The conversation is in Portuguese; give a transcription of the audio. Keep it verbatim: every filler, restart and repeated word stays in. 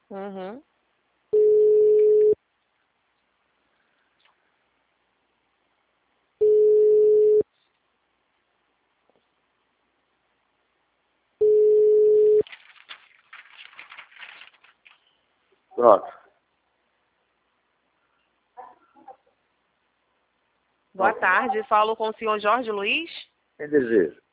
Uhum. Pronto. Boa Pronto. tarde, falo com o senhor Jorge Luiz. Quem deseja?